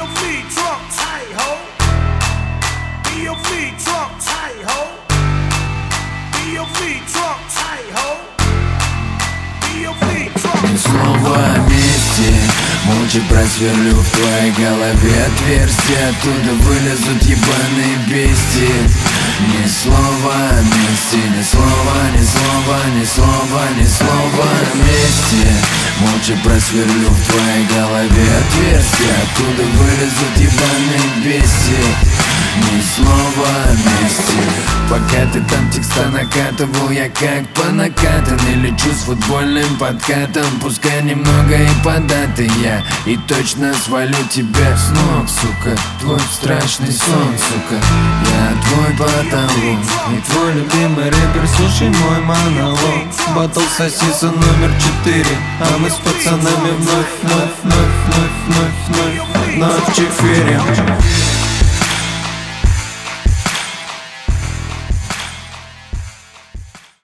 feet drunk tight, ho. Be your feet drunk tight, ho. Be your feet drunk tight, ho. Be your feet drunk. Ни слова о мести, молча просверлю в твоей голове отверстие. Оттуда вылезут ебаные бестии. Ни слова о мести, ни слова, ни слова, ни слова, ни слова о мести. Молча просверлю в твоей голове отверстие. Оттуда вылезут ебаные бестии. Ни слова о мести. Пока ты там текста накатывал, я как по накатанной лечу с футбольным подкатом. Пускай немного и податый я, и точно свалю тебя с ног, сука. Твой страшный сон, сука. Я твой потолок и твой любимый рэпер, слушай мой монолог. Батл сосиса номер 4, а мы с пацанами вновь в эфире.